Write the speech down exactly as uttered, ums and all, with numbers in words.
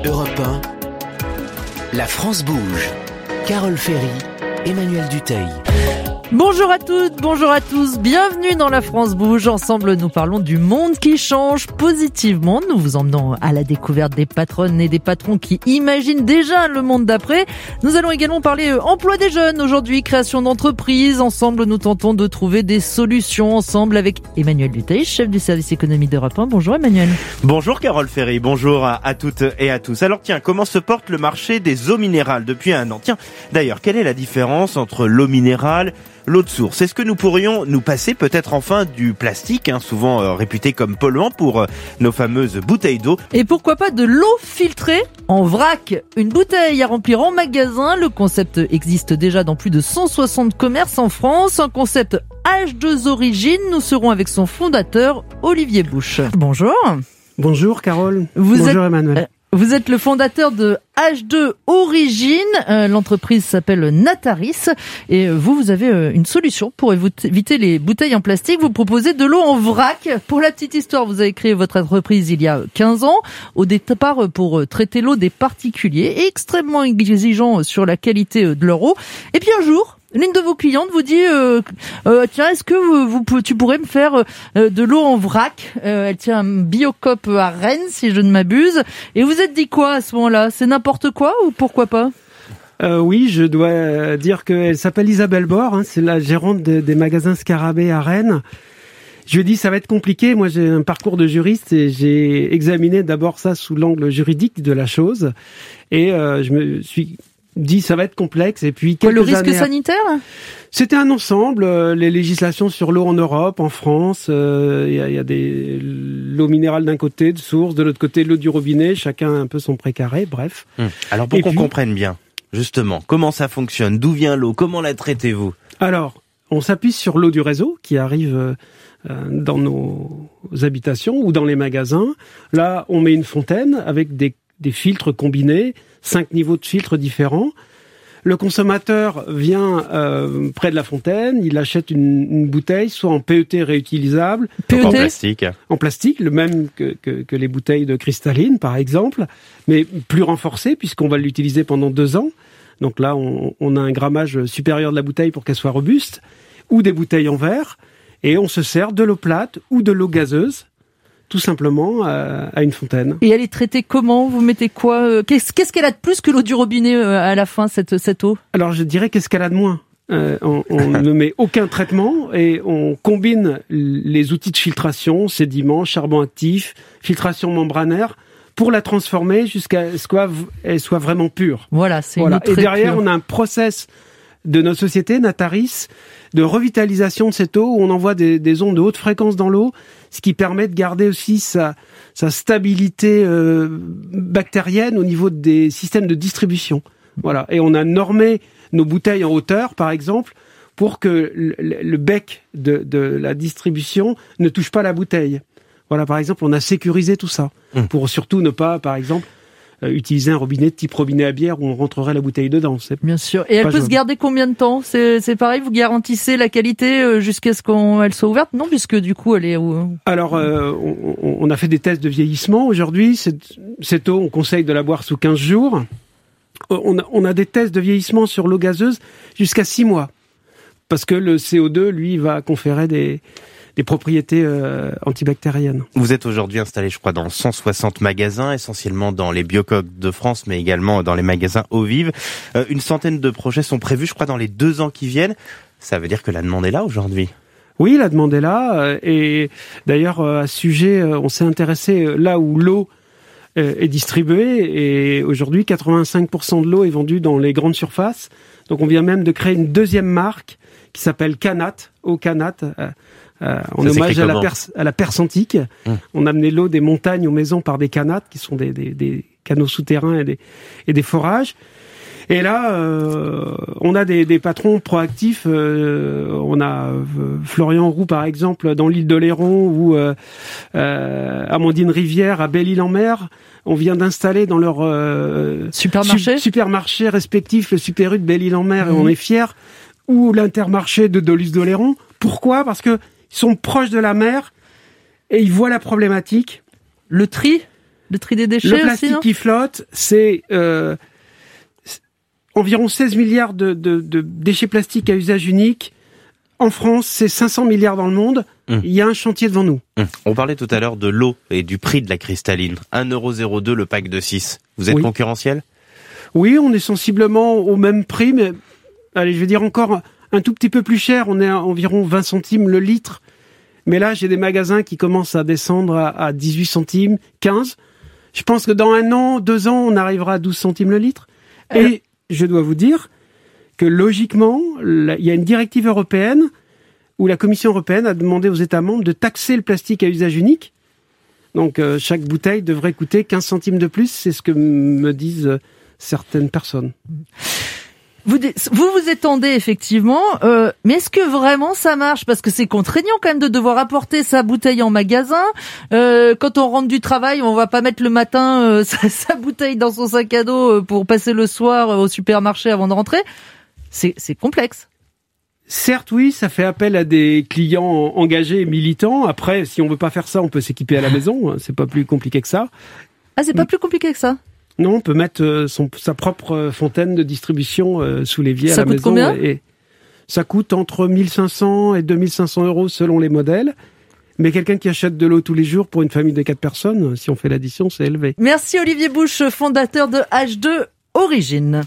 Europe un, la France bouge. Carole Ferry, Emmanuel Dutheil. Bonjour à toutes, bonjour à tous, bienvenue dans La France bouge. Ensemble, nous parlons du monde qui change positivement. Nous vous emmenons à la découverte des patronnes et des patrons qui imaginent déjà le monde d'après. Nous allons également parler emploi des jeunes aujourd'hui, création d'entreprises. Ensemble, nous tentons de trouver des solutions ensemble avec Emmanuel Dutheil, chef du service économie d'Europe un. Bonjour Emmanuel. Bonjour Carole Ferry, bonjour à, à toutes et à tous. Alors tiens, comment se porte le marché des eaux minérales depuis un an ? Tiens, d'ailleurs, quelle est la différence entre l'eau minérale, l'eau de source? Est-ce que nous pourrions nous passer peut-être enfin du plastique, hein, souvent euh, réputé comme polluant pour euh, nos fameuses bouteilles d'eau? Et pourquoi pas de l'eau filtrée en vrac? Une bouteille à remplir en magasin. Le concept existe déjà dans plus de cent soixante commerces en France. Un concept H deux Origine. Nous serons avec son fondateur, Olivier Bouche. Bonjour. Bonjour Carole. Vous Bonjour êtes... Emmanuel. Vous êtes le fondateur de H deux Origine, euh, l'entreprise s'appelle Nataris et vous, vous avez euh, une solution pour éviter les bouteilles en plastique. Vous proposez de l'eau en vrac. Pour la petite histoire, vous avez créé votre entreprise il y a quinze ans, au départ pour traiter l'eau des particuliers, extrêmement exigeants sur la qualité de leur eau. Et puis un jour, l'une de vos clientes vous dit euh, euh, tiens, est-ce que vous, vous tu pourrais me faire euh, de l'eau en vrac? euh, Elle tient un Biocop à Rennes, si je ne m'abuse. Et vous êtes dit quoi à ce moment-là? C'est n'importe quoi ou pourquoi pas? Euh, oui, je dois dire qu'elle s'appelle Isabelle Bord, hein, c'est la gérante de, des magasins Scarabée à Rennes. Je lui ai dit ça va être compliqué. Moi, j'ai un parcours de juriste et j'ai examiné d'abord ça sous l'angle juridique de la chose. Et euh, je me suis dit ça va être complexe. Et puis quelques le risque années sanitaire? C'était un ensemble. euh, Les législations sur l'eau en Europe, en France, il euh, y, a, y a des l'eau minérale d'un côté, de source, de l'autre côté l'eau du robinet. Chacun a un peu son précaré. Bref. Hum. Alors pour Et qu'on puis, comprenne bien, justement, comment ça fonctionne, d'où vient l'eau, comment la traitez-vous? Alors, on s'appuie sur l'eau du réseau qui arrive euh, dans nos habitations ou dans les magasins. Là, on met une fontaine avec des, des filtres combinés, cinq niveaux de filtres différents. Le consommateur vient euh, près de la fontaine, il achète une, une bouteille, soit en P E T réutilisable, P E T En plastique. en plastique, le même que, que, que les bouteilles de cristalline, par exemple, mais plus renforcé puisqu'on va l'utiliser pendant deux ans. Donc là, on, on a un grammage supérieur de la bouteille pour qu'elle soit robuste, ou des bouteilles en verre, et on se sert de l'eau plate ou de l'eau gazeuse, tout simplement à, à une fontaine. Et elle est traitée comment? Vous mettez quoi? Qu'est-ce, qu'est-ce qu'elle a de plus que l'eau du robinet à la fin, cette, cette eau? Alors je dirais qu'est-ce qu'elle a de moins. Euh, on, on ne met aucun traitement et on combine les outils de filtration, sédiments, charbon actif, filtration membranaire, pour la transformer jusqu'à ce qu'elle soit vraiment pure. Voilà, c'est Voilà. une eau très Et derrière, pure. on a un process de notre société, Nataris, de revitalisation de cette eau, où on envoie des, des ondes de haute fréquence dans l'eau, ce qui permet de garder aussi sa, sa stabilité euh, bactérienne au niveau des systèmes de distribution. Voilà. Et on a normé nos bouteilles en hauteur, par exemple, pour que le, le bec de, de la distribution ne touche pas la bouteille. Voilà, par exemple, on a sécurisé tout ça, mmh. pour surtout ne pas, par exemple, euh, utiliser un robinet de type robinet à bière où on rentrerait la bouteille dedans. C'est Bien sûr. Et elle peut jouable. se garder combien de temps? C'est, c'est pareil, vous garantissez la qualité euh, jusqu'à ce qu'elle soit ouverte? Non, puisque du coup, elle est... Euh... Alors, euh, on, on a fait des tests de vieillissement. Aujourd'hui, cette, cette eau, on conseille de la boire sous quinze jours. On a, on a des tests de vieillissement sur l'eau gazeuse jusqu'à six mois. Parce que le C O deux, lui, va conférer des... des propriétés euh, antibactériennes. Vous êtes aujourd'hui installé, je crois, dans cent soixante magasins, essentiellement dans les Biocoop de France, mais également dans les magasins Eau Vive. Euh, une centaine de projets sont prévus, je crois, dans les deux ans qui viennent. Ça veut dire que la demande est là aujourd'hui. Oui, la demande est là. Euh, et d'ailleurs, euh, à ce sujet, euh, on s'est intéressé euh, là où l'eau euh, est distribuée. Et aujourd'hui, quatre-vingt-cinq pour cent de l'eau est vendue dans les grandes surfaces. Donc on vient même de créer une deuxième marque qui s'appelle Canat, Eau Canat, euh, Euh, en Ça hommage à la, comment pers- à la Perse antique. Mmh. On a amené l'eau des montagnes aux maisons par des canates, qui sont des, des, des canaux souterrains et des, et des forages. Et là, euh, on a des, des patrons proactifs. Euh, on a euh, Florian Roux, par exemple, dans l'île d'Oléron, ou euh, euh, Amandine Rivière, à Belle-Île-en-Mer. On vient d'installer dans leur euh, supermarché su- supermarché respectif le Super U de Belle-Île-en-Mer, mmh. et on est fiers, ou l'Intermarché de Doluce d'Oléron. Pourquoi ? Parce que ils sont proches de la mer et ils voient la problématique. Le tri ? Le tri des déchets Le aussi, plastique non qui flotte, c'est euh, environ seize milliards de, de, de déchets plastiques à usage unique. En France, c'est cinq cents milliards dans le monde. Mmh. Il y a un chantier devant nous. Mmh. On parlait tout à l'heure de l'eau et du prix de la cristalline. un euro zéro deux le pack de six. Vous êtes oui. concurrentiel ? Oui, on est sensiblement au même prix, mais allez, je vais dire encore un tout petit peu plus cher. On est à environ vingt centimes le litre. Mais là, j'ai des magasins qui commencent à descendre à, à dix-huit centimes, quinze. Je pense que dans un an, deux ans, on arrivera à douze centimes le litre. Et euh... je dois vous dire que logiquement, il y a une directive européenne où la Commission européenne a demandé aux États membres de taxer le plastique à usage unique. Donc euh, chaque bouteille devrait coûter quinze centimes de plus, c'est ce que me disent euh, certaines personnes. Vous vous, vous étendez effectivement, euh, mais est-ce que vraiment ça marche ? Parce que c'est contraignant quand même de devoir apporter sa bouteille en magasin. Euh, quand on rentre du travail, on va pas mettre le matin euh, sa, sa bouteille dans son sac à dos pour passer le soir au supermarché avant de rentrer. C'est, c'est complexe. Certes, oui, ça fait appel à des clients engagés et militants. Après, si on veut pas faire ça, on peut s'équiper à la maison. C'est pas plus compliqué que ça. Ah, c'est pas plus compliqué que ça ? Non, on peut mettre son, sa propre fontaine de distribution euh, sous l'évier à la maison. Ça coûte combien ? Et ça coûte entre mille cinq cents et deux mille cinq cents euros selon les modèles. Mais quelqu'un qui achète de l'eau tous les jours pour une famille de quatre personnes, si on fait l'addition, c'est élevé. Merci Olivier Bouche, fondateur de H deux Origine.